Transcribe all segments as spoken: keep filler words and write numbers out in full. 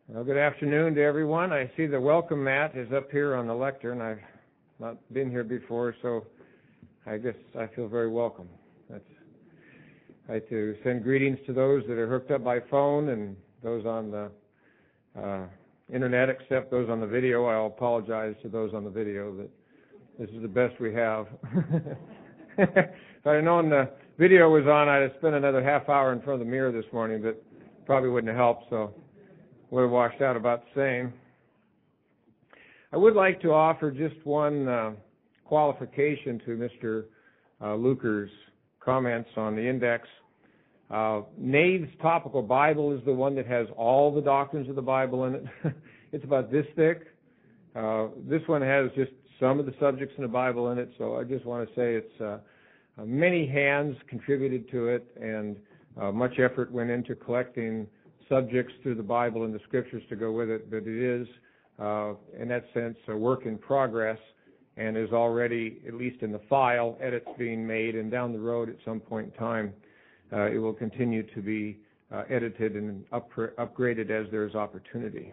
Well, good afternoon to everyone. I see the welcome mat is up here on the lectern. I've not been here before, so I guess I feel very welcome. That's, I'd like to send greetings to those that are hooked up by phone and those on the uh, internet, except those on the video. I'll apologize to those on the video that this is the best we have. If I'd have known the video was on, I'd have spent another half hour in front of the mirror this morning, but probably wouldn't have helped, so would have washed out about the same. I would like to offer just one uh, qualification to Mister Uh, Luker's comments on the index. Uh, Nave's Topical Bible is the one that has all the doctrines of the Bible in it. It's about this thick. Uh, this one has just some of the subjects in the Bible in it, so I just want to say it's uh, uh, many hands contributed to it, and uh, much effort went into collecting subjects through the Bible and the Scriptures to go with it, but it is, uh, in that sense, a work in progress and is already, at least in the file, edits being made, and down the road at some point in time, uh, it will continue to be uh, edited and up- upgraded as there is opportunity.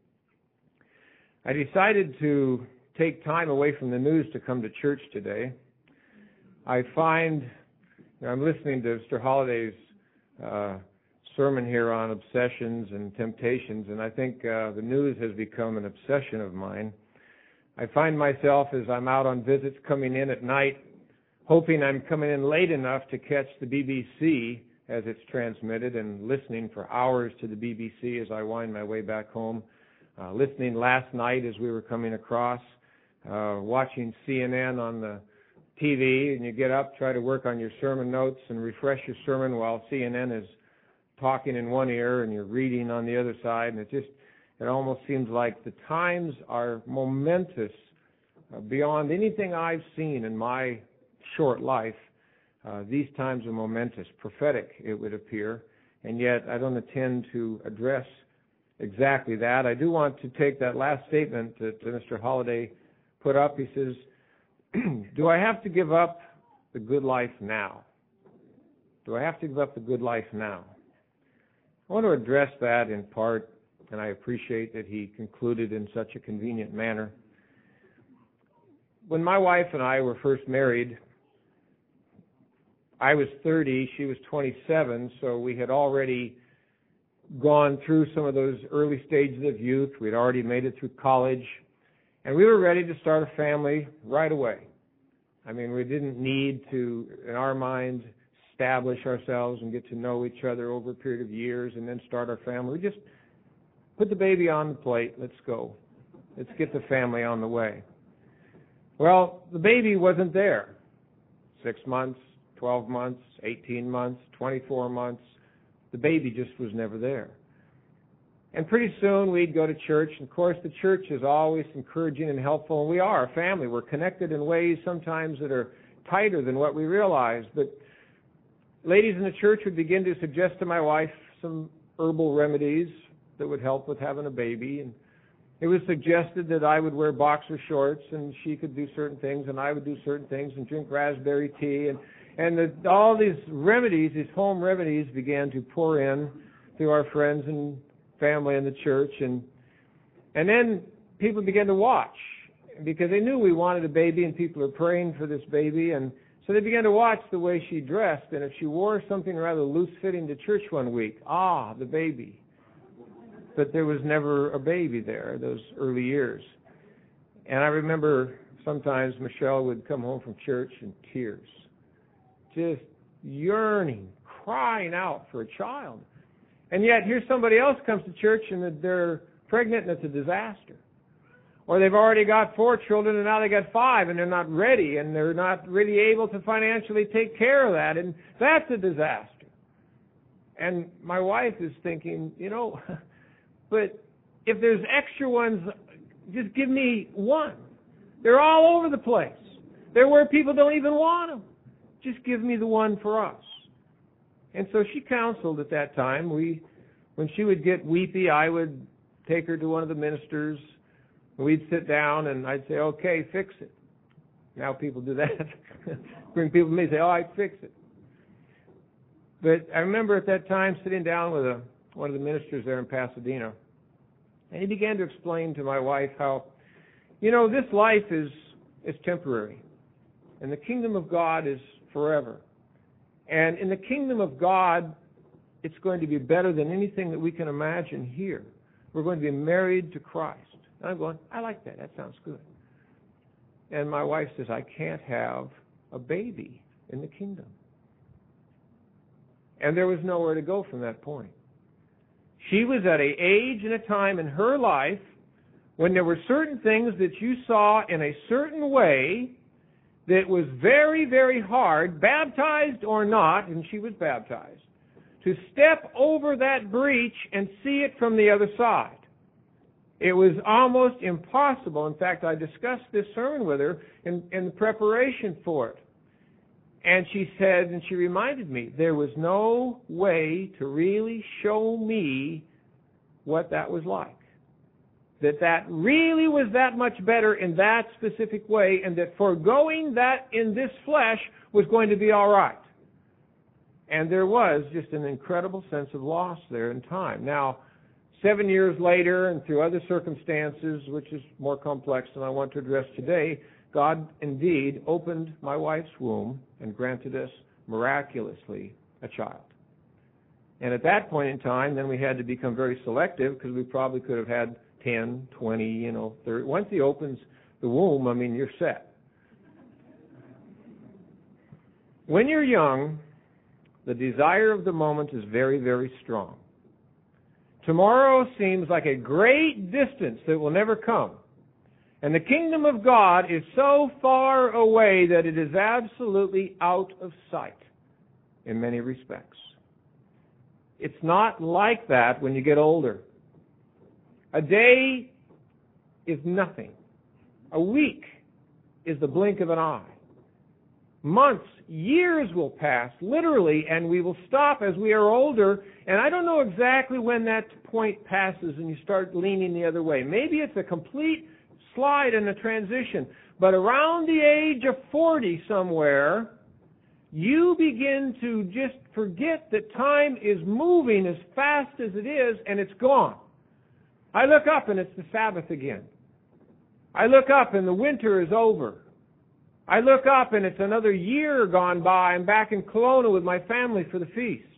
I decided to take time away from the news to come to church today. I find, you know, I'm listening to Mister Holliday's uh, sermon here on obsessions and temptations, and I think uh, the news has become an obsession of mine. I find myself, as I'm out on visits coming in at night, hoping I'm coming in late enough to catch the B B C as it's transmitted, and listening for hours to the B B C as I wind my way back home. Uh, listening last night as we were coming across, uh, watching C N N on the T V, and you get up, try to work on your sermon notes and refresh your sermon while C N N is talking in one ear and you're reading on the other side, and it just, it almost seems like the times are momentous uh, beyond anything I've seen in my short life. Uh, these times are momentous, prophetic, it would appear, and yet I don't intend to address exactly that. I do want to take that last statement that Mister Holliday put up. He says, do I have to give up the good life now? Do I have to give up the good life now? I want to address that in part, and I appreciate that he concluded in such a convenient manner. When my wife and I were first married, I was thirty, she was twenty-seven, so we had already gone through some of those early stages of youth. We'd already made it through college, and we were ready to start a family right away. I mean, we didn't need to, in our minds, establish ourselves and get to know each other over a period of years and then start our family. We just put the baby on the plate. Let's go. Let's get the family on the way. Well, the baby wasn't there. Six months, twelve months, eighteen months, twenty-four months. The baby just was never there. And pretty soon we'd go to church. And of course, the church is always encouraging and helpful. And we are a family. We're connected in ways sometimes that are tighter than what we realize. But ladies in the church would begin to suggest to my wife some herbal remedies that would help with having a baby. And it was suggested that I would wear boxer shorts and she could do certain things and I would do certain things and drink raspberry tea. And, and the, all these remedies, these home remedies, began to pour in through our friends and family in the church. And, and then people began to watch because they knew we wanted a baby and people are praying for this baby. And so they began to watch the way she dressed, and if she wore something rather loose-fitting to church one week, ah, the baby. But there was never a baby there those early years. And I remember sometimes Michelle would come home from church in tears, just yearning, crying out for a child. And yet here somebody else comes to church and they're pregnant and it's a disaster. Or they've already got four children and now they got five and they're not ready and they're not really able to financially take care of that, and that's a disaster. And my wife is thinking, you know, but if there's extra ones, just give me one. They're all over the place. They're where people don't even want them. Just give me the one for us. And so she counseled at that time. We, when she would get weepy, I would take her to one of the ministers. We'd sit down and I'd say, okay, fix it. Now people do that. Bring people to me and say, oh, I'd fix it. But I remember at that time sitting down with a, one of the ministers there in Pasadena, And he began to explain to my wife how, you know, this life is, is temporary, and the kingdom of God is forever. And in the kingdom of God, it's going to be better than anything that we can imagine here. We're going to be married to Christ. And I'm going, I like that. That sounds good. And my wife says, I can't have a baby in the kingdom. And there was nowhere to go from that point. She was at an age and a time in her life when there were certain things that you saw in a certain way that was very, very hard, baptized or not, and she was baptized, to step over that breach and see it from the other side. It was almost impossible. In fact, I discussed this sermon with her in, in the preparation for it. And she said, and she reminded me, there was no way to really show me what that was like. That that really was that much better in that specific way, and that foregoing that in this flesh was going to be all right. And there was just an incredible sense of loss there in time. Now, seven years later, and through other circumstances, which is more complex than I want to address today, God indeed opened my wife's womb and granted us miraculously a child. And at that point in time, then we had to become very selective, because we probably could have had ten, twenty, you know, thirty. Once he opens the womb, I mean, you're set. When you're young, the desire of the moment is very, very strong. Tomorrow seems like a great distance that will never come. And the kingdom of God is so far away that it is absolutely out of sight in many respects. It's not like that when you get older. A day is nothing. A week is the blink of an eye. Months, years will pass, literally, and we will stop as we are older. And I don't know exactly when that point passes and you start leaning the other way. Maybe it's a complete slide and a transition. But around the age of forty somewhere, you begin to just forget that time is moving as fast as it is, and it's gone. I look up and it's the Sabbath again. I look up and the winter is over. I look up and it's another year gone by. I'm back in Kelowna with my family for the feast.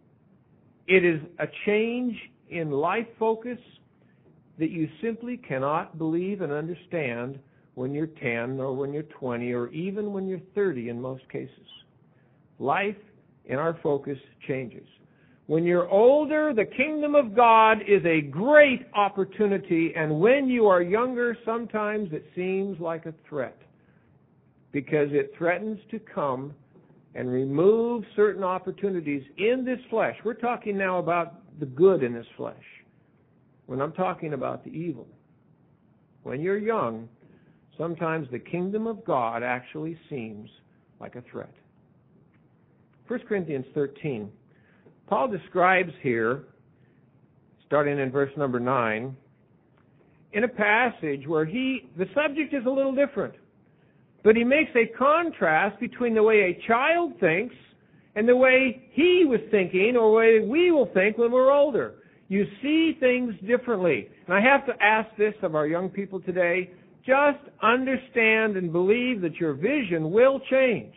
It is a change in life focus that you simply cannot believe and understand when you're ten or when you're twenty or even when you're thirty in most cases. Life in our focus changes. When you're older, the kingdom of God is a great opportunity, and when you are younger, sometimes it seems like a threat, because it threatens to come and remove certain opportunities in this flesh. We're talking now about the good in this flesh, when I'm talking about the evil. When you're young, sometimes the kingdom of God actually seems like a threat. First Corinthians thirteen. Paul describes here, starting in verse number nine, in a passage where he, the subject is a little different, but he makes a contrast between the way a child thinks and the way he was thinking, or the way we will think when we're older. You see things differently. And I have to ask this of our young people today: just understand and believe that your vision will change.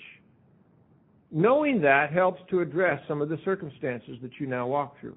Knowing that helps to address some of the circumstances that you now walk through.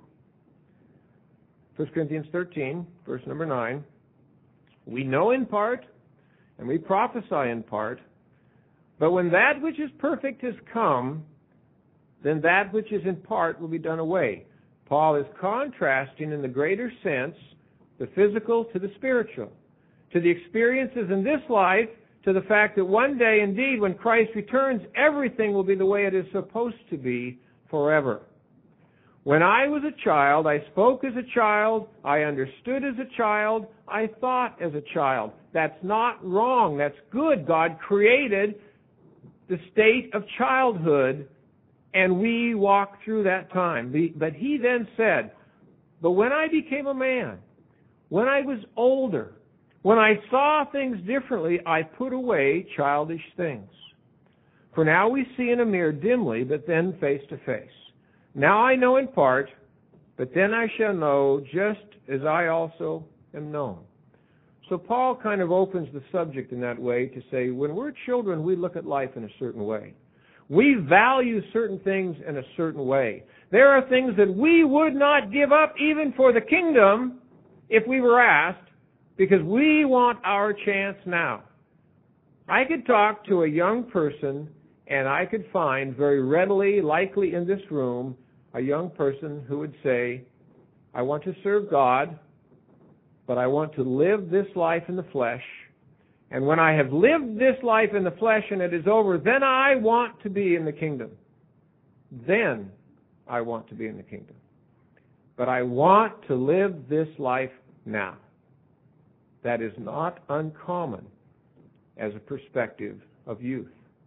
First Corinthians thirteen, verse number nine. We know in part, and we prophesy in part, but when that which is perfect has come, then that which is in part will be done away. Paul is contrasting in the greater sense the physical to the spiritual, to the experiences in this life, to the fact that one day, indeed, when Christ returns, everything will be the way it is supposed to be forever. When I was a child, I spoke as a child, I understood as a child, I thought as a child. That's not wrong. That's good. God created the state of childhood, and we walk through that time. But he then said, but when I became a man, when I was older, when I saw things differently, I put away childish things. For now we see in a mirror dimly, but then face to face. Now I know in part, but then I shall know just as I also am known. So Paul kind of opens the subject in that way to say, when we're children, we look at life in a certain way. We value certain things in a certain way. There are things that we would not give up even for the kingdom if we were asked, because we want our chance now. I could talk to a young person, and I could find very readily, likely in this room, a young person who would say, I want to serve God, but I want to live this life in the flesh. And when I have lived this life in the flesh and it is over, then I want to be in the kingdom. Then I want to be in the kingdom. But I want to live this life now. That is not uncommon as a perspective of youth.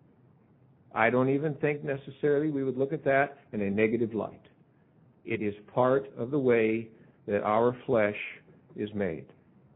I don't even think necessarily we would look at that in a negative light. It is part of the way that our flesh is made.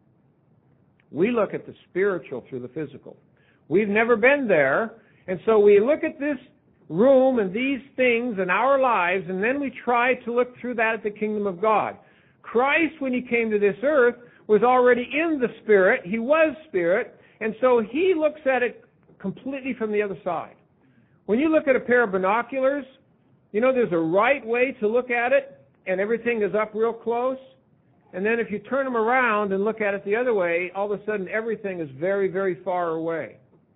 We look at the spiritual through the physical. We've never been there, and so we look at this room and these things in our lives, and then we try to look through that at the kingdom of God. Christ, when he came to this earth, was already in the Spirit. He was Spirit, and so he looks at it completely from the other side. When you look at a pair of binoculars, you know there's a right way to look at it, and everything is up real close. And then if you turn them around and look at it the other way, all of a sudden everything is very, very far away.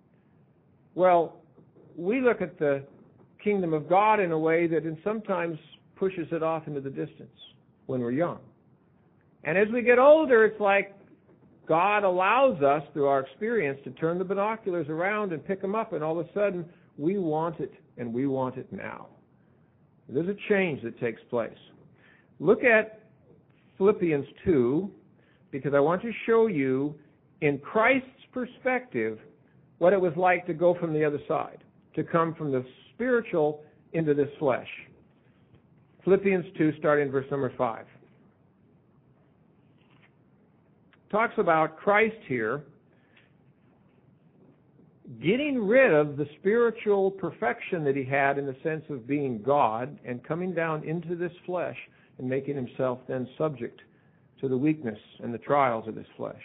Well, we look at the kingdom of God in a way that sometimes pushes it off into the distance when we're young. And as we get older, it's like God allows us, through our experience, to turn the binoculars around and pick them up, and all of a sudden we want it, and we want it now. There's a change that takes place. Look at Philippians two, because I want to show you, in Christ's perspective, what it was like to go from the other side, to come from the spiritual into this flesh. Philippians two, starting in verse number five. Talks about Christ here getting rid of the spiritual perfection that he had in the sense of being God and coming down into this flesh and making himself then subject to the weakness and the trials of this flesh.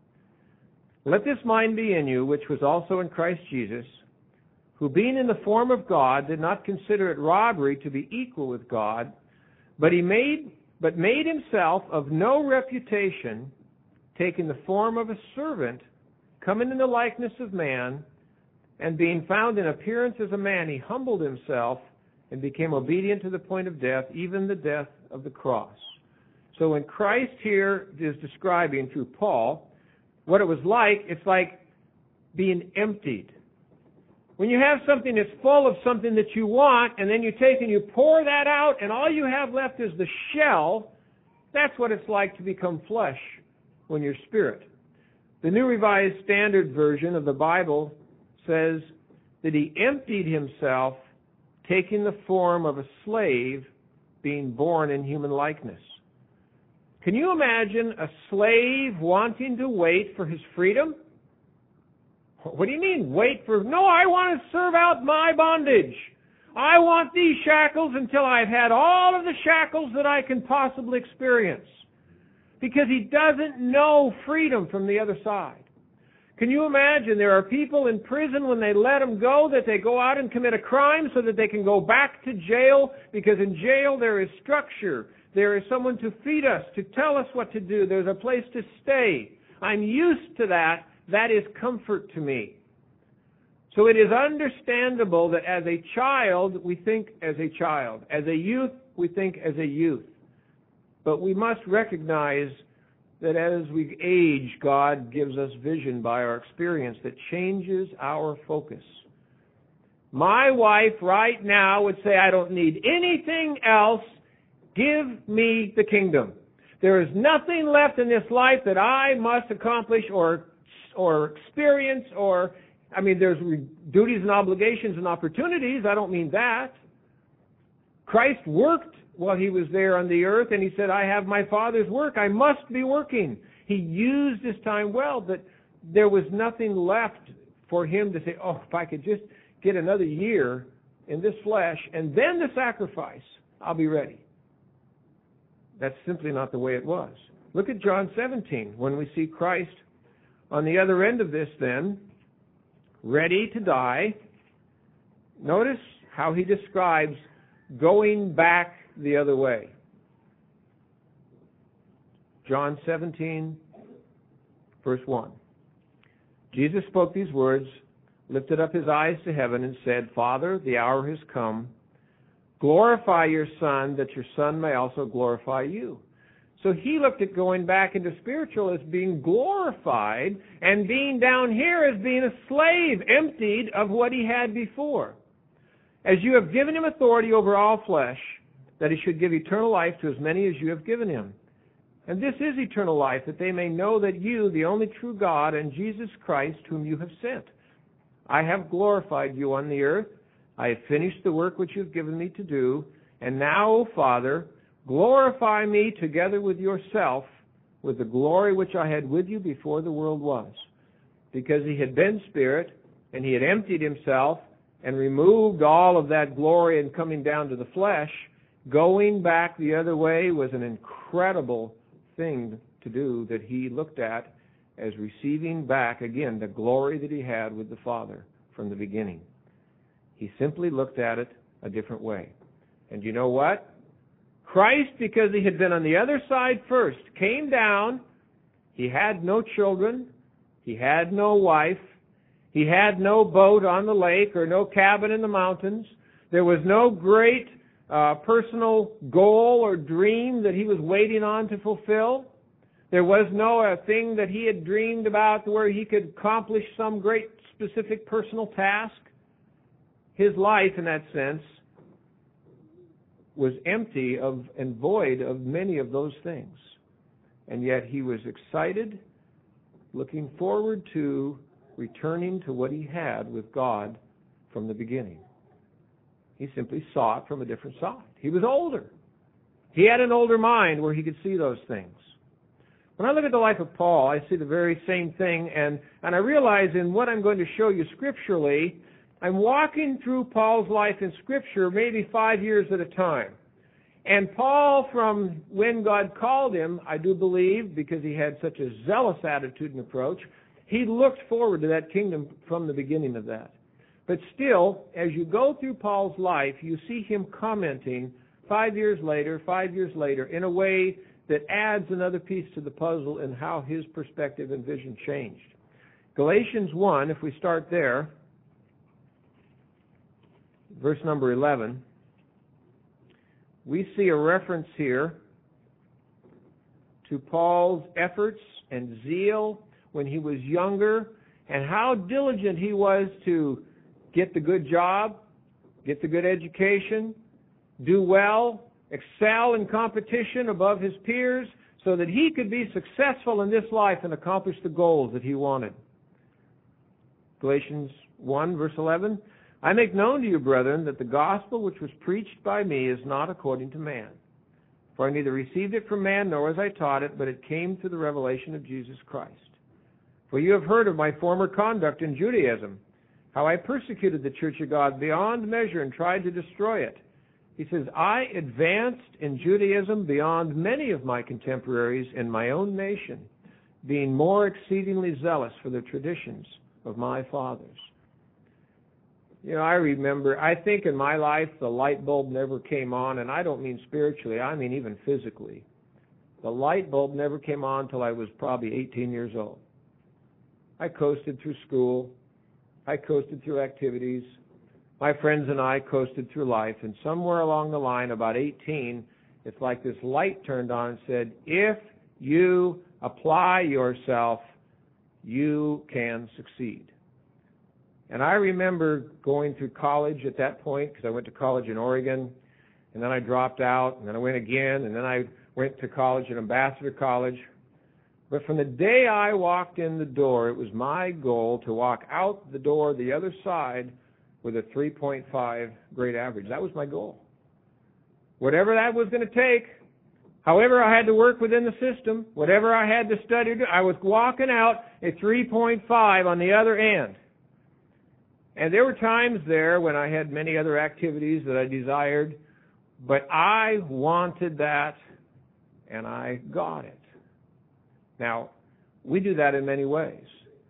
Let this mind be in you, which was also in Christ Jesus, who being in the form of God did not consider it robbery to be equal with God, but he made but made himself of no reputation, taking the form of a servant, coming in the likeness of man, and being found in appearance as a man, he humbled himself and became obedient to the point of death, even the death of the cross. So when Christ here is describing through Paul what it was like, it's like being emptied. When you have something that's full of something that you want, and then you take and you pour that out, and all you have left is the shell, that's what it's like to become flesh when you're spirit. The New Revised Standard Version of the Bible says that he emptied himself, taking the form of a slave, being born in human likeness. Can you imagine a slave wanting to wait for his freedom? What do you mean, wait for... No, I want to serve out my bondage. I want these shackles until I've had all of the shackles that I can possibly experience. Because he doesn't know freedom from the other side. Can you imagine there are people in prison when they let them go that they go out and commit a crime so that they can go back to jail, because in jail there is structure. There is someone to feed us, to tell us what to do. There's a place to stay. I'm used to that. That is comfort to me. So it is understandable that as a child, we think as a child. As a youth, we think as a youth. But we must recognize that as we age, God gives us vision by our experience that changes our focus. My wife right now would say, I don't need anything else. Give me the kingdom. There is nothing left in this life that I must accomplish or or experience or, I mean, there's duties and obligations and opportunities. I don't mean that. Christ worked while he was there on the earth, and he said, I have my Father's work. I must be working. He used his time well, but there was nothing left for him to say, oh, if I could just get another year in this flesh and then the sacrifice, I'll be ready. That's simply not the way it was. Look at John seventeen, when we see Christ on the other end of this then, ready to die. Notice how he describes going back the other way. John seventeen, verse one. Jesus spoke these words, lifted up his eyes to heaven, and said, Father, the hour has come. Glorify your Son, that your Son may also glorify you. So he looked at going back into spiritual as being glorified, and being down here as being a slave, emptied of what he had before. As you have given him authority over all flesh, that he should give eternal life to as many as you have given him. And this is eternal life, that they may know that you, the only true God, and Jesus Christ, whom you have sent. I have glorified you on the earth. I have finished the work which you have given me to do. And now, O Father, glorify me together with yourself, with the glory which I had with you before the world was. Because he had been Spirit, and he had emptied himself, and removed all of that glory and coming down to the flesh, going back the other way was an incredible thing to do, that he looked at as receiving back again the glory that he had with the Father from the beginning. He simply looked at it a different way. And you know what? Christ, because he had been on the other side first, came down. He had no children. He had no wife. He had no boat on the lake or no cabin in the mountains. There was no great uh, personal goal or dream that he was waiting on to fulfill. There was no uh, thing that he had dreamed about where he could accomplish some great specific personal task. His life, in that sense, was empty of and void of many of those things. And yet he was excited, looking forward to returning to what he had with God from the beginning. He simply saw it from a different side. He was older. He had an older mind where he could see those things. When I look at the life of Paul, I see the very same thing, and, and I realize in what I'm going to show you scripturally, I'm walking through Paul's life in Scripture maybe five years at a time. And Paul, from when God called him, I do believe, because he had such a zealous attitude and approach, he looked forward to that kingdom from the beginning of that. But still, as you go through Paul's life, you see him commenting five years later, five years later, in a way that adds another piece to the puzzle in how his perspective and vision changed. Galatians one, if we start there, verse number eleven, we see a reference here to Paul's efforts and zeal when he was younger, and how diligent he was to get the good job, get the good education, do well, excel in competition above his peers, so that he could be successful in this life and accomplish the goals that he wanted. Galatians one, verse eleven, I make known to you, brethren, that the gospel which was preached by me is not according to man. For I neither received it from man, nor was I taught it, but it came through the revelation of Jesus Christ. For you have heard of my former conduct in Judaism, how I persecuted the church of God beyond measure and tried to destroy it. He says, I advanced in Judaism beyond many of my contemporaries in my own nation, being more exceedingly zealous for the traditions of my fathers. You know, I remember, I think in my life the light bulb never came on, and I don't mean spiritually, I mean even physically. The light bulb never came on until I was probably eighteen years old. I coasted through school. I coasted through activities. My friends and I coasted through life, and somewhere along the line, about eighteen, it's like this light turned on and said, if you apply yourself, you can succeed. And I remember going through college at that point, because I went to college in Oregon, and then I dropped out, and then I went again, and then I went to college at Ambassador College. But from the day I walked in the door, it was my goal to walk out the door the other side with a three point five grade average. That was my goal. Whatever that was going to take, however I had to work within the system, whatever I had to study, I was walking out a three point five on the other end. And there were times there when I had many other activities that I desired, but I wanted that, and I got it. Now, we do that in many ways.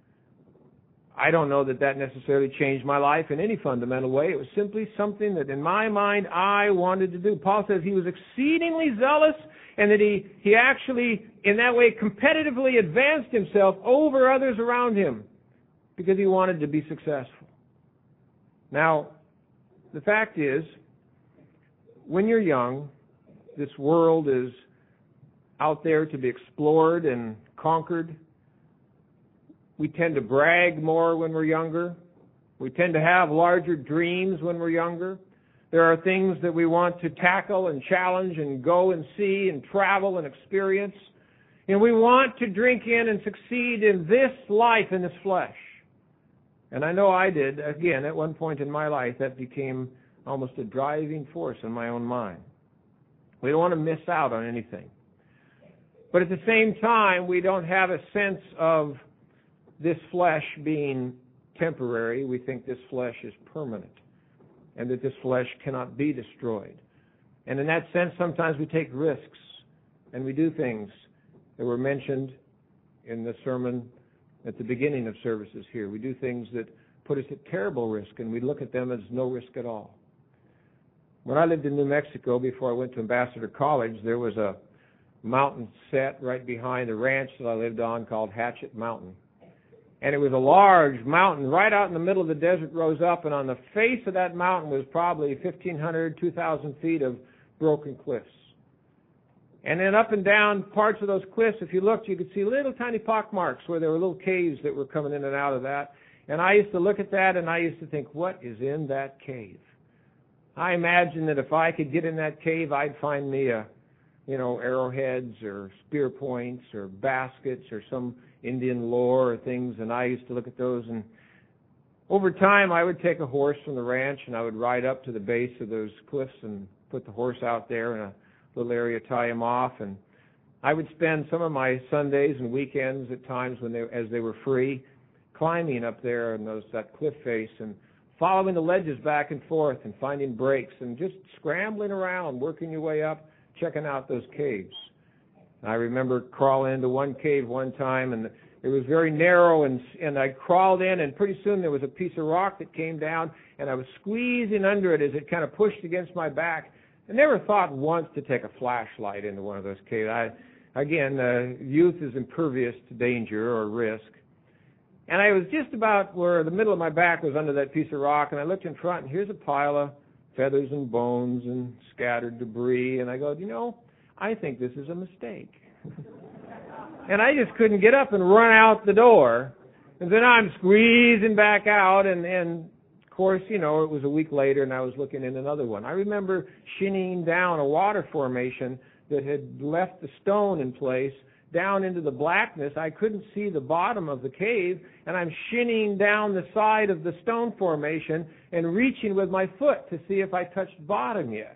I don't know that that necessarily changed my life in any fundamental way. It was simply something that in my mind I wanted to do. Paul says he was exceedingly zealous, and that he, he actually, in that way, competitively advanced himself over others around him because he wanted to be successful. Now, the fact is, when you're young, this world is out there to be explored and conquered. We tend to brag more when we're younger. We tend to have larger dreams when we're younger. There are things that we want to tackle and challenge and go and see and travel and experience. And we want to drink in and succeed in this life, in this flesh. And I know I did, again, at one point in my life, that became almost a driving force in my own mind. We don't want to miss out on anything. But at the same time, we don't have a sense of this flesh being temporary. We think this flesh is permanent and that this flesh cannot be destroyed. And in that sense, sometimes we take risks and we do things that were mentioned in the sermon at the beginning of services here. We do things that put us at terrible risk, and we look at them as no risk at all. When I lived in New Mexico, before I went to Ambassador College, there was a mountain set right behind the ranch that I lived on called Hatchet Mountain. And it was a large mountain right out in the middle of the desert, rose up, and on the face of that mountain was probably fifteen hundred, two thousand feet of broken cliffs. And then up and down parts of those cliffs, if you looked, you could see little tiny pock marks where there were little caves that were coming in and out of that. And I used to look at that and I used to think, what is in that cave? I imagined that if I could get in that cave, I'd find me a, you know, arrowheads or spear points or baskets or some Indian lore or things, and I used to look at those. And over time, I would take a horse from the ranch and I would ride up to the base of those cliffs and put the horse out there in a little area, tie him off, and I would spend some of my Sundays and weekends at times when they, as they were free, climbing up there in those that cliff face and following the ledges back and forth and finding breaks and just scrambling around, working your way up, checking out those caves. I remember crawling into one cave one time, and it was very narrow, and and I crawled in, and pretty soon there was a piece of rock that came down, and I was squeezing under it as it kind of pushed against my back. I never thought once to take a flashlight into one of those caves. I, again, uh, youth is impervious to danger or risk. And I was just about where the middle of my back was under that piece of rock, and I looked in front, and here's a pile of feathers and bones and scattered debris. And I go, you know, I think this is a mistake. And I just couldn't get up and run out the door. And then I'm squeezing back out, and, and of course, you know, it was a week later, and I was looking in another one. I remember shinning down a water formation that had left the stone in place down into the blackness. I couldn't see the bottom of the cave, and I'm shinning down the side of the stone formation and reaching with my foot to see if I touched bottom yet.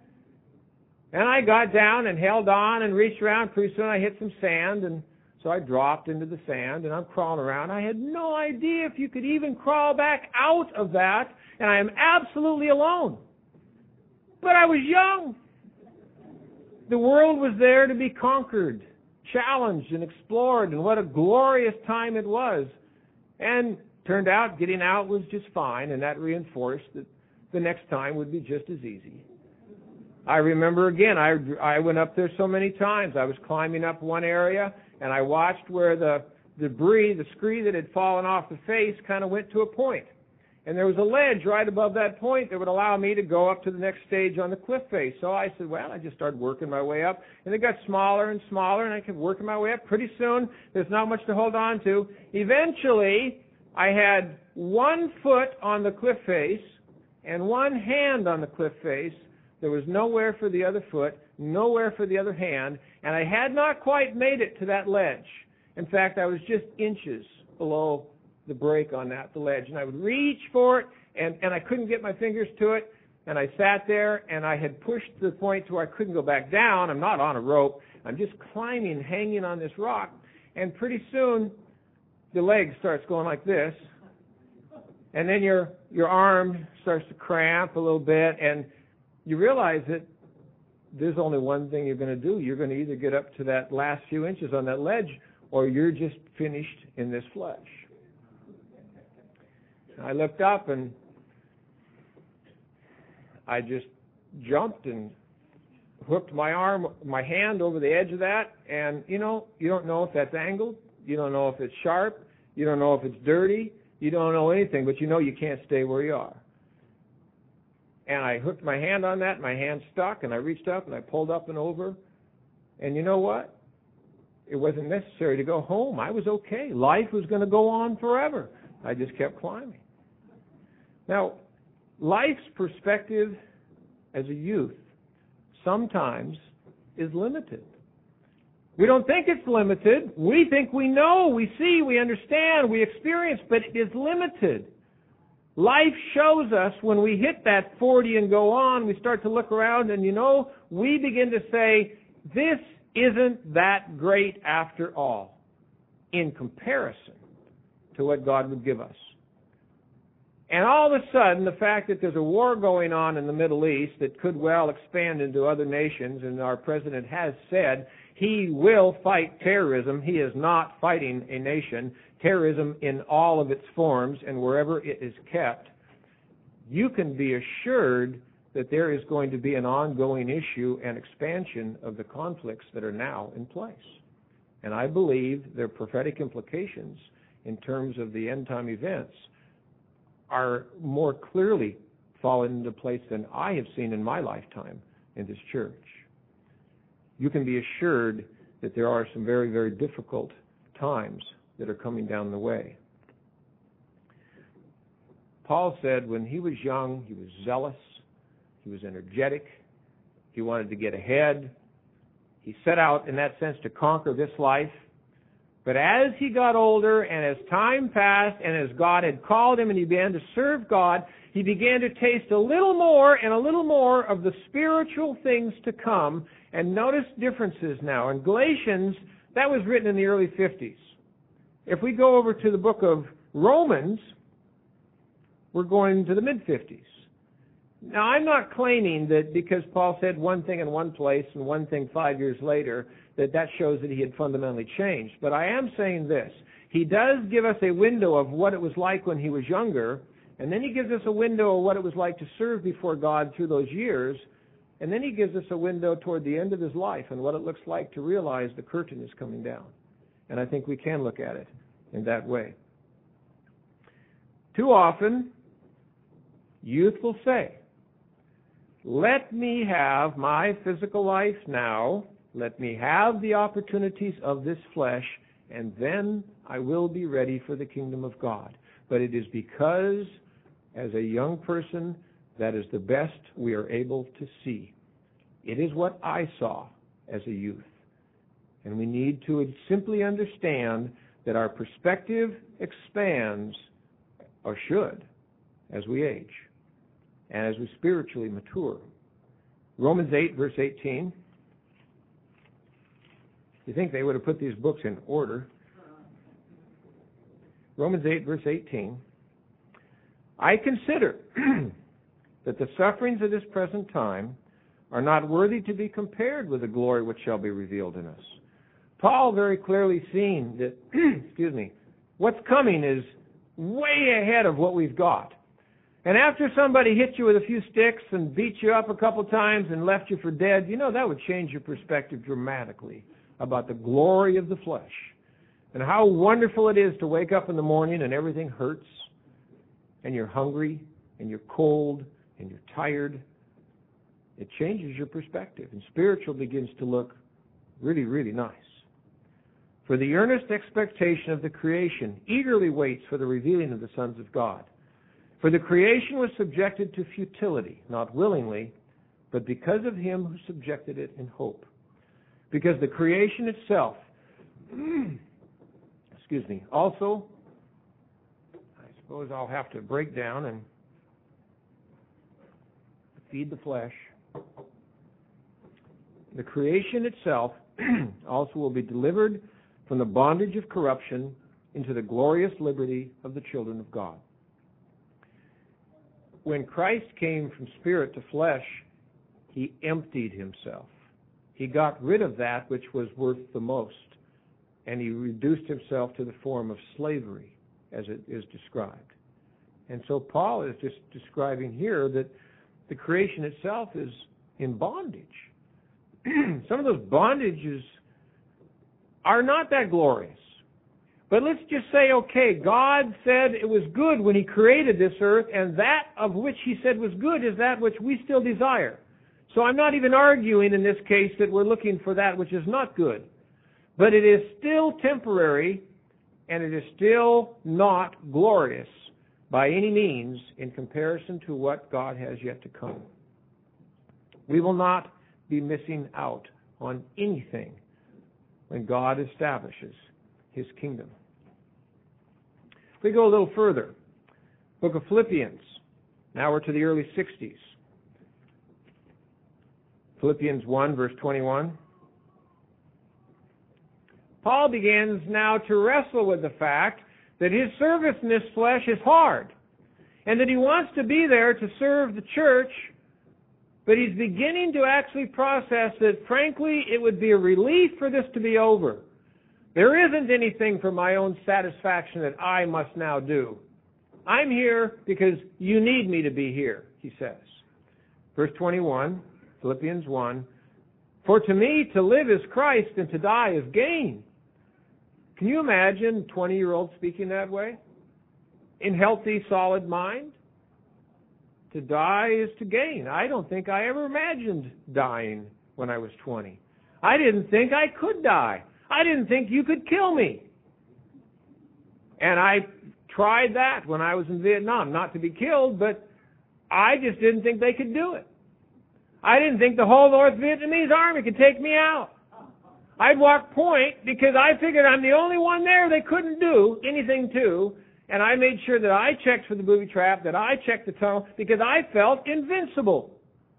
And I got down and held on and reached around. Pretty soon I hit some sand, and so I dropped into the sand, and I'm crawling around. I had no idea if you could even crawl back out of that, and I am absolutely alone. But I was young. The world was there to be conquered, challenged, and explored, and what a glorious time it was. And turned out getting out was just fine, and that reinforced that the next time would be just as easy. I remember, again, I, I went up there so many times. I was climbing up one area, and I watched where the debris, the scree that had fallen off the face, kind of went to a point. And there was a ledge right above that point that would allow me to go up to the next stage on the cliff face. So I said, well, I just started working my way up, and it got smaller and smaller, and I kept working my way up. Pretty soon, there's not much to hold on to. Eventually, I had one foot on the cliff face and one hand on the cliff face. There was nowhere for the other foot, nowhere for the other hand, and I had not quite made it to that ledge. In fact, I was just inches below the break on that, the ledge, and I would reach for it, and, and I couldn't get my fingers to it, and I sat there, and I had pushed to the point to where I couldn't go back down. I'm not on a rope. I'm just climbing, hanging on this rock, and pretty soon the leg starts going like this, and then your your arm starts to cramp a little bit, and you realize that there's only one thing you're going to do. You're going to either get up to that last few inches on that ledge, or you're just finished in this flesh. I looked up and I just jumped and hooked my arm, my hand over the edge of that, and, you know, you don't know if that's angled, you don't know if it's sharp, you don't know if it's dirty, you don't know anything, but you know you can't stay where you are. And I hooked my hand on that, my hand stuck, and I reached up and I pulled up and over, and you know what? It wasn't necessary to go home. I was okay. Life was going to go on forever. I just kept climbing. Now, life's perspective as a youth sometimes is limited. We don't think it's limited. We think we know, we see, we understand, we experience, but it is limited. Life shows us when we hit that forty and go on, we start to look around and, you know, we begin to say, this isn't that great after all in comparison to what God would give us. And all of a sudden, the fact that there's a war going on in the Middle East that could well expand into other nations, and our president has said he will fight terrorism. He is not fighting a nation. Terrorism in all of its forms and wherever it is kept, you can be assured that there is going to be an ongoing issue and expansion of the conflicts that are now in place. And I believe their prophetic implications in terms of the end-time events are more clearly fallen into place than I have seen in my lifetime in this church. You can be assured that there are some very, very difficult times that are coming down the way. Paul said when he was young, he was zealous, he was energetic, he wanted to get ahead. He set out, in that sense, to conquer this life. But as he got older and as time passed and as God had called him and he began to serve God, he began to taste a little more and a little more of the spiritual things to come and notice differences now. In Galatians, that was written in the early fifties. If we go over to the book of Romans, we're going to the mid-fifties. Now, I'm not claiming that because Paul said one thing in one place and one thing five years later, that that shows that he had fundamentally changed. But I am saying this. He does give us a window of what it was like when he was younger, and then he gives us a window of what it was like to serve before God through those years, and then he gives us a window toward the end of his life and what it looks like to realize the curtain is coming down. And I think we can look at it in that way. Too often, youth will say, let me have my physical life now, let me have the opportunities of this flesh, and then I will be ready for the kingdom of God. But it is because, as a young person, that is the best we are able to see. It is what I saw as a youth. And we need to simply understand that our perspective expands, or should, as we age, and as we spiritually mature. Romans eight, verse eighteen. You think they would have put these books in order. Romans eight, verse eighteen. I consider that the sufferings of this present time are not worthy to be compared with the glory which shall be revealed in us. Paul very clearly seen that, excuse me, what's coming is way ahead of what we've got. And after somebody hit you with a few sticks and beat you up a couple times and left you for dead, you know, that would change your perspective dramatically about the glory of the flesh and how wonderful it is to wake up in the morning and everything hurts and you're hungry and you're cold and you're tired. It changes your perspective, and spiritual begins to look really, really nice. For the earnest expectation of the creation eagerly waits for the revealing of the sons of God. For the creation was subjected to futility, not willingly, but because of him who subjected it in hope. Because the creation itself, excuse me, also, I suppose I'll have to break down and feed the flesh. The creation itself also will be delivered from the bondage of corruption into the glorious liberty of the children of God. When Christ came from spirit to flesh, he emptied himself. He got rid of that which was worth the most. and he reduced himself to the form of slavery, as it is described. And so Paul is just describing here that the creation itself is in bondage. Some of those bondages are not that glorious. But let's just say, okay, God said it was good when he created this earth, and that of which he said was good is that which we still desire. So I'm not even arguing in this case that we're looking for that which is not good. But it is still temporary, and it is still not glorious by any means in comparison to what God has yet to come. We will not be missing out on anything when God establishes his kingdom. If we go a little further, book of Philippians. Now we're to the early sixties. Philippians one, verse twenty-one. Paul begins now to wrestle with the fact that his service in this flesh is hard, and that he wants to be there to serve the church, but he's beginning to actually process that, frankly, it would be a relief for this to be over. There isn't anything for my own satisfaction that I must now do. I'm here because you need me to be here, he says. Verse twenty-one, Philippians one, for to me to live is Christ and to die is gain. Can you imagine a twenty-year-old speaking that way? In healthy, solid mind? To die is to gain. I don't think I ever imagined dying when I was twenty. I didn't think I could die. I didn't think you could kill me. And I tried that when I was in Vietnam, not to be killed, but I just didn't think they could do it. I didn't think the whole North Vietnamese army could take me out. I'd walk point because I figured I'm the only one there they couldn't do anything to, and I made sure that I checked for the booby trap, that I checked the tunnel, because I felt invincible.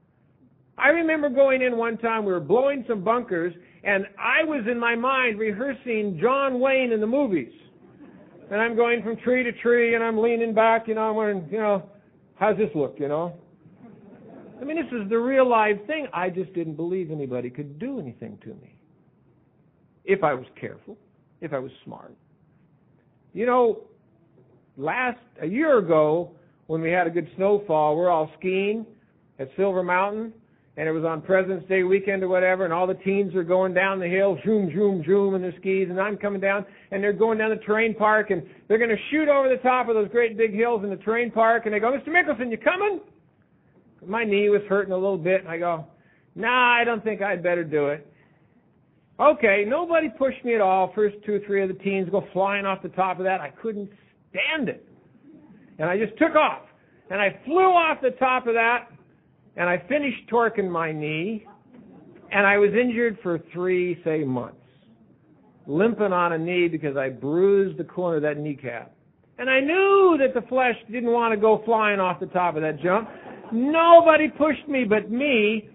I remember going in one time, we were blowing some bunkers, and I was in my mind rehearsing John Wayne in the movies. And I'm going from tree to tree, and I'm leaning back, you know, I'm wondering, you know, how's this look, you know? I mean, this is the real live thing. I just didn't believe anybody could do anything to me. If I was careful, if I was smart. You know, last, a year ago, when we had a good snowfall, we're all skiing at Silver Mountain, and it was on President's Day weekend or whatever, and all the teens are going down the hill, zoom, zoom, zoom in their skis, and I'm coming down, and they're going down the terrain park, and they're going to shoot over the top of those great big hills in the terrain park, and they go, Mister Mickelson, you coming? My knee was hurting a little bit, and I go, nah, I don't think I'd better do it. Okay, nobody pushed me at all. First two or three of the teens go flying off the top of that. I couldn't stand it. And I just took off. And I flew off the top of that, and I finished torquing my knee, and I was injured for three, say, months. Limping on a knee because I bruised the corner of that kneecap. And I knew that the flesh didn't want to go flying off the top of that jump. Nobody pushed me but me.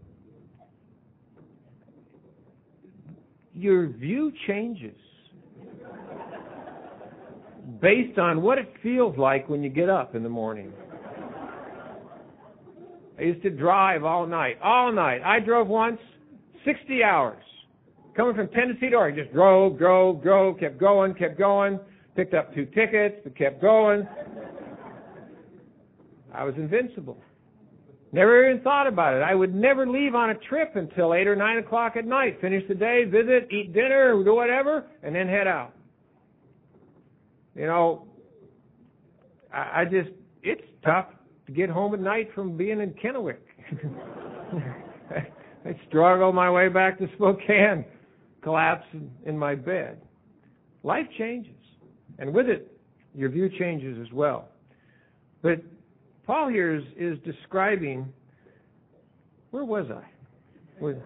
Your view changes based on what it feels like when you get up in the morning. I used to drive all night, all night. I drove once, sixty hours. Coming from Tennessee to Oregon, just drove, drove, drove, kept going, kept going, picked up two tickets, but kept going. I was invincible. Never even thought about it. I would never leave on a trip until eight or nine o'clock at night. Finish the day, visit, eat dinner, do whatever, and then head out. You know, I, I just, it's tough to get home at night from being in Kennewick. I struggle my way back to Spokane, collapse in, in my bed. Life changes. And with it, your view changes as well. But Paul here is, is describing, where was I? Was,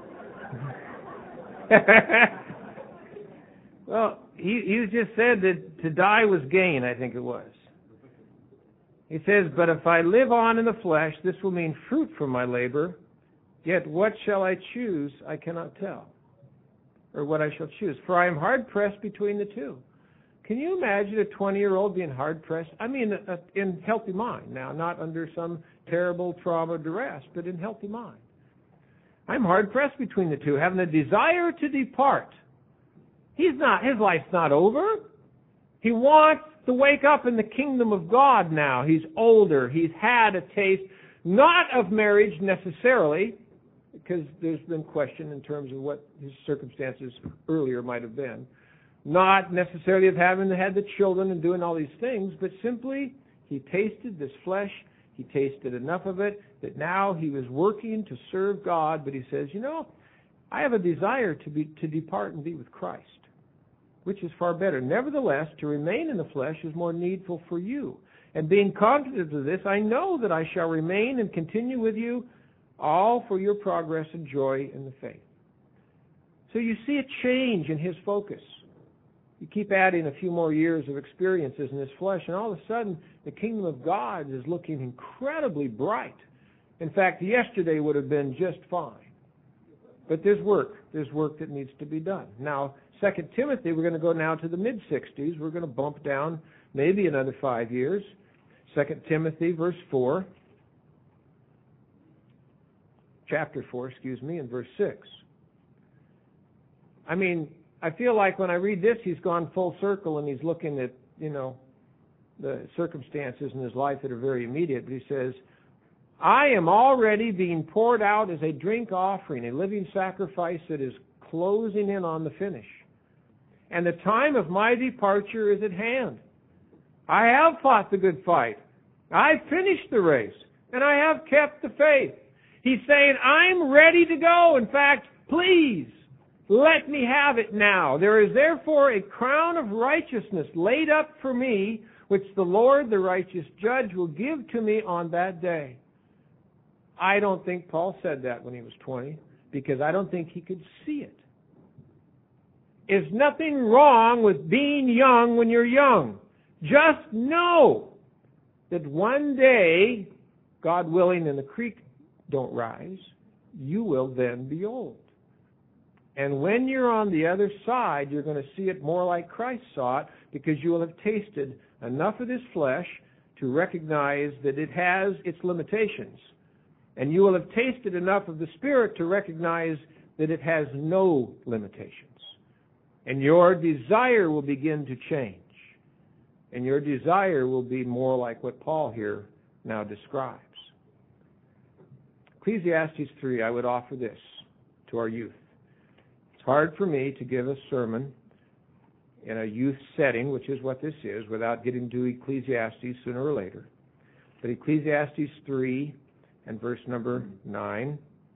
well, he, he just said that to die was gain, I think it was. He says, but if I live on in the flesh, this will mean fruit from my labor, yet what shall I choose, I cannot tell, or what I shall choose, for I am hard-pressed between the two. Can you imagine a twenty-year-old being hard-pressed? I mean, uh, in healthy mind now, not under some terrible trauma duress, but in healthy mind. I'm hard-pressed between the two, having a desire to depart. He's not, his life's not over. He wants to wake up in the kingdom of God now. He's older. He's had a taste, not of marriage necessarily, because there's been question in terms of what his circumstances earlier might have been. Not necessarily of having had the children and doing all these things, but simply he tasted this flesh. He tasted enough of it that now he was working to serve God, but he says, you know, I have a desire to be to depart and be with Christ, which is far better. Nevertheless, to remain in the flesh is more needful for you. And being confident of this, I know that I shall remain and continue with you, all for your progress and joy in the faith. So you see a change in his focus. You keep adding a few more years of experiences in this flesh, and all of a sudden, the kingdom of God is looking incredibly bright. In fact, yesterday would have been just fine. But there's work. There's work that needs to be done. Now, Second Timothy, we're going to go now to the mid-sixties. We're going to bump down maybe another five years. Second Timothy, verse four. Chapter four, excuse me, and verse six. I mean, I feel like when I read this, he's gone full circle and he's looking at, you know, the circumstances in his life that are very immediate. But he says, I am already being poured out as a drink offering, a living sacrifice that is closing in on the finish. And the time of my departure is at hand. I have fought the good fight. I've finished the race, and I have kept the faith. He's saying, I'm ready to go. In fact, please, let me have it now. There is therefore a crown of righteousness laid up for me, which the Lord, the righteous judge, will give to me on that day. I don't think Paul said that when he was twenty, because I don't think he could see it. There's nothing wrong with being young when you're young. Just know that one day, God willing, and the creek don't rise, you will then be old. And when you're on the other side, you're going to see it more like Christ saw it, because you will have tasted enough of this flesh to recognize that it has its limitations. And you will have tasted enough of the Spirit to recognize that it has no limitations. And your desire will begin to change. And your desire will be more like what Paul here now describes. Ecclesiastes three, I would offer this to our youth. It's hard for me to give a sermon in a youth setting, which is what this is, without getting to Ecclesiastes sooner or later. But Ecclesiastes three and verse number nine.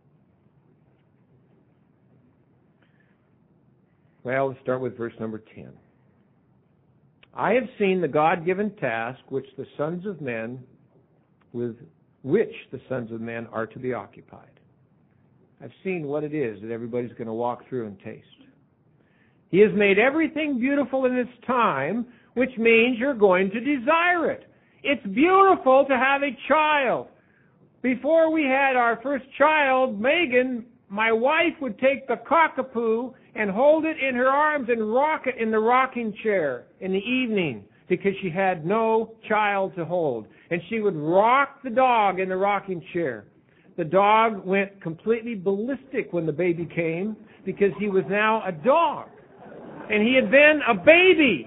Well, let's start with verse number ten. I have seen the God-given task which the sons of men, with which the sons of men are to be occupied. I've seen what it is that everybody's going to walk through and taste. He has made everything beautiful in its time, which means you're going to desire it. It's beautiful to have a child. Before we had our first child, Megan, my wife would take the cockapoo and hold it in her arms and rock it in the rocking chair in the evening because she had no child to hold. And she would rock the dog in the rocking chair. The dog went completely ballistic when the baby came because he was now a dog. And he had been a baby.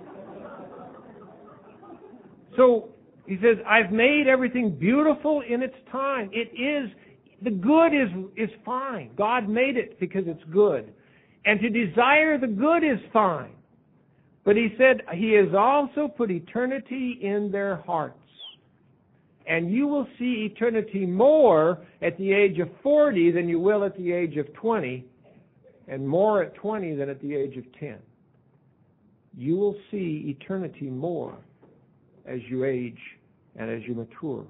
So he says, I've made everything beautiful in its time. It is, the good is, is fine. God made it because it's good. And to desire the good is fine. But he said, he has also put eternity in their hearts. And you will see eternity more at the age of forty than you will at the age of twenty, and more at twenty than at the age of ten. You will see eternity more as you age and as you mature.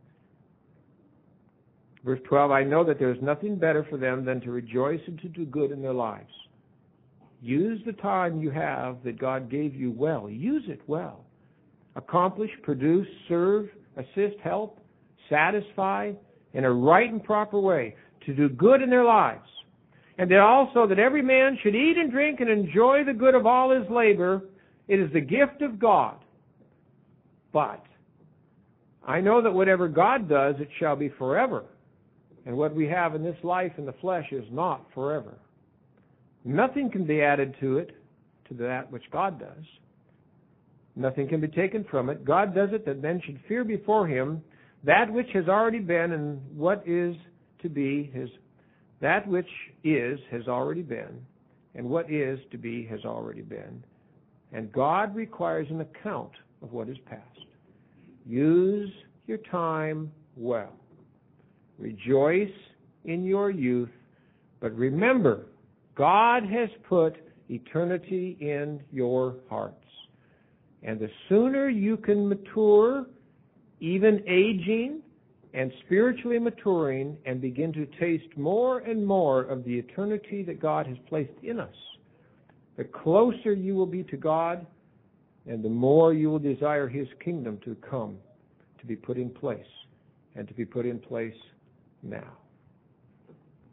Verse twelve, I know that there is nothing better for them than to rejoice and to do good in their lives. Use the time you have that God gave you well. Use it well. Accomplish, produce, serve, assist, help, satisfy in a right and proper way, to do good in their lives. And that also that every man should eat and drink and enjoy the good of all his labor. It is the gift of God. But I know that whatever God does, it shall be forever. And what we have in this life in the flesh is not forever. Nothing can be added to it, to that which God does. Nothing can be taken from it. God does it that men should fear before him that which has already been and what is to be. His that which is has already been, and what is to be has already been. And God requires an account of what is past. Use your time well. Rejoice in your youth, but remember, God has put eternity in your hearts. And the sooner you can mature, even aging and spiritually maturing, and begin to taste more and more of the eternity that God has placed in us, the closer you will be to God, and the more you will desire his kingdom to come, to be put in place, and to be put in place now.